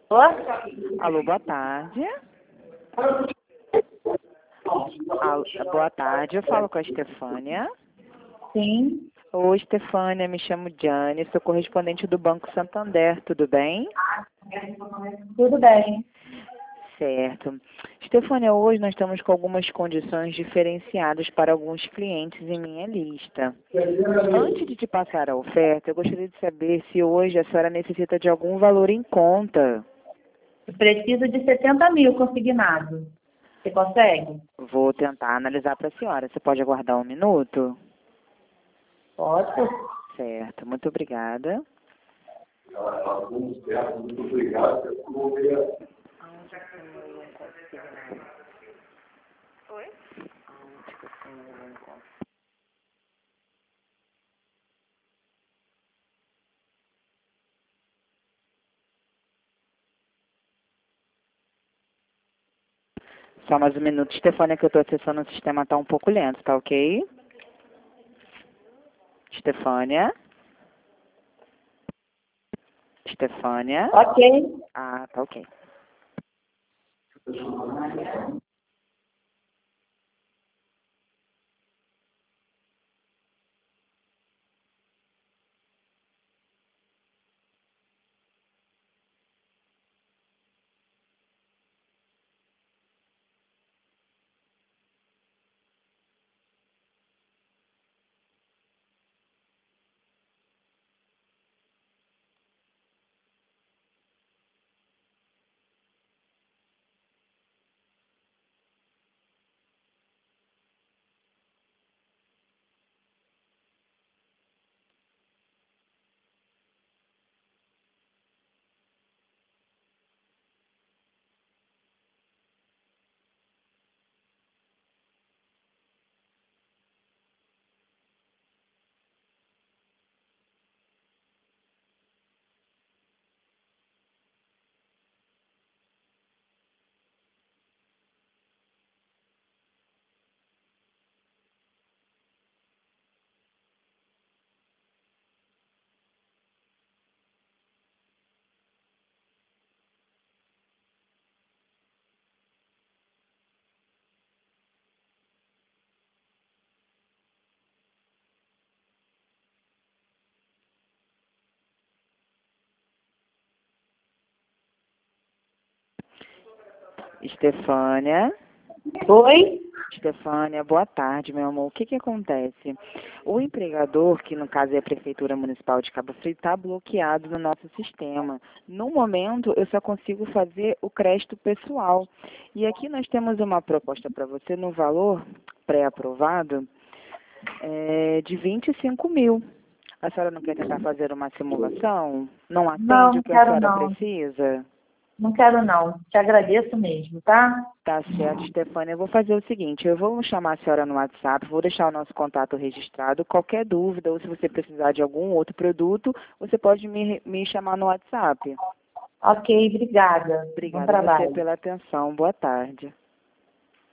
Ô? Alô, boa tarde. Boa tarde, eu falo com a Estefânia. Sim, Oi, Estefânia, me chamo Diane, sou correspondente do Banco Santander, tudo bem? tudo bem. Certo. Estefânia, hoje nós estamos com algumas condições diferenciadas para alguns clientes em minha lista. Antes de te passar a oferta, eu gostaria de saber se hoje a senhora necessita de algum valor em conta. Eu preciso de 70 mil consignado. Você consegue? Vou tentar analisar para a senhora. Você pode aguardar um minuto? Posso? Certo, muito obrigada. Muito obrigado. Oi? Só mais um minuto, Estefânia, que eu estou acessando o sistema, está um pouco lento, tá ok? Estefânia? Estefânia? Ok. Ah, tá ok. Estefânia? Oi? Estefânia, boa tarde, meu amor. O que acontece? O empregador, que no caso é a Prefeitura Municipal de Cabo Frio, está bloqueado no nosso sistema. No momento, eu só consigo fazer o crédito pessoal. E aqui nós temos uma proposta para você no valor pré-aprovado de 25 mil. A senhora não quer tentar fazer uma simulação? Não Não, atende não o que a quero senhora não. precisa? Não quero não. Te agradeço mesmo, tá? Tá certo, Estefânia. Eu vou fazer o seguinte, eu vou chamar a senhora no WhatsApp, vou deixar o nosso contato registrado. Qualquer dúvida ou se você precisar de algum outro produto, você pode me chamar no WhatsApp. Ok, obrigada. Bom Obrigada a você trabalho. pela atenção. Boa tarde.